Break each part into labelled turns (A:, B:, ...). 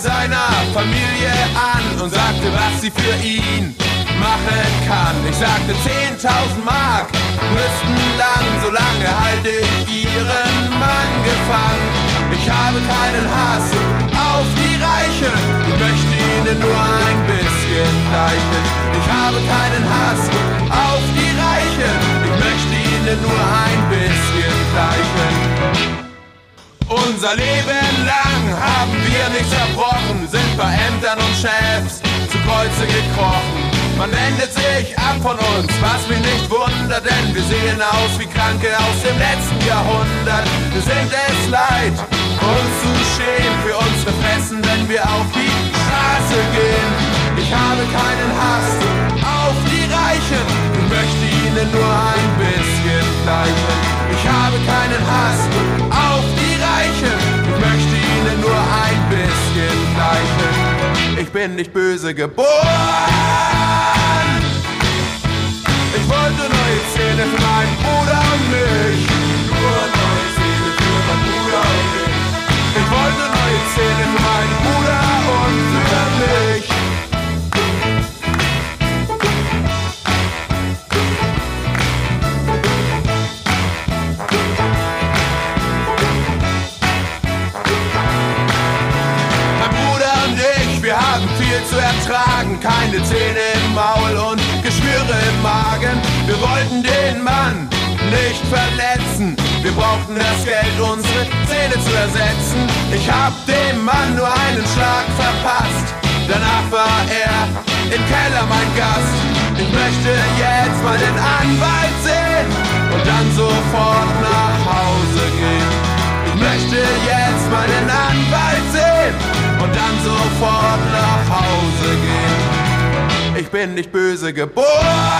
A: seiner Familie an und sagte, was sie für ihn machen kann. Ich sagte 10.000 Mark müssten lang, solange halte ich ihren Mann gefangen. Ich habe keinen Hass auf die Reichen, ich möchte ihnen nur ein bisschen gleichen. Ich habe keinen Hass auf die Reichen, ich möchte ihnen nur ein bisschen gleichen. Unser Leben lang haben wir nichts zerbrochen, sind bei Ämtern und Chefs zu Kreuze gekrochen. Man wendet sich ab von uns, was mich nicht wundert, denn wir sehen aus wie Kranke aus dem letzten Jahrhundert. Wir sind es leid, uns zu schämen für unsere Fressen, wenn wir auf die Straße gehen. Ich habe keinen Hass auf die Reichen, ich möchte ihnen nur ein bisschen gleichen. Ich habe keinen Hass auf die Reichen, ich möchte ihnen nur ein bisschen gleichen. Ich bin nicht böse geboren. Ich wollte neue Zähne für meinen Bruder und mich. Nur neue Zähne für meinen Bruder und mich. Ich wollte neue Zähne für meinen Bruder und für mich. Wir haben viel zu ertragen, keine Zähne im Maul und Geschwüre im Magen. Wir wollten den Mann nicht verletzen, wir brauchten das Geld, unsere Zähne zu ersetzen. Ich hab dem Mann nur einen Schlag verpasst, danach war er im Keller mein Gast. Ich möchte jetzt mal den Anwalt sehen und dann sofort nach Hause gehen. Ich möchte jetzt mal den Anwalt sehen und dann sofort nach Hause gehen. Ich bin nicht böse geboren.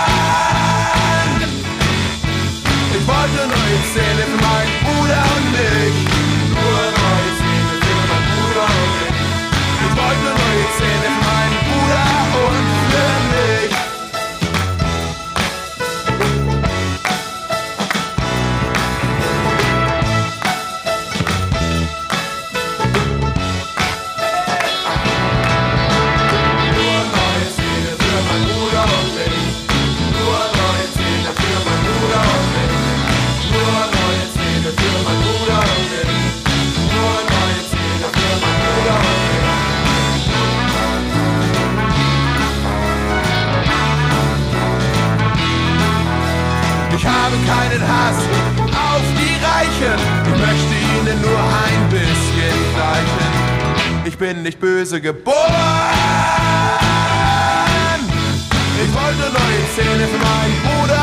A: Ich wollte neue Zähne für meinen Bruder und mich. Nur neue Zähne für meinen Bruder und mich. Ich wollte neue Zähne für meinen Bruder und für mich. Ich habe keinen Hass auf die Reichen, ich möchte ihnen nur ein bisschen gleichen. Ich bin nicht böse geboren. Ich wollte neue Zähne für meinen Bruder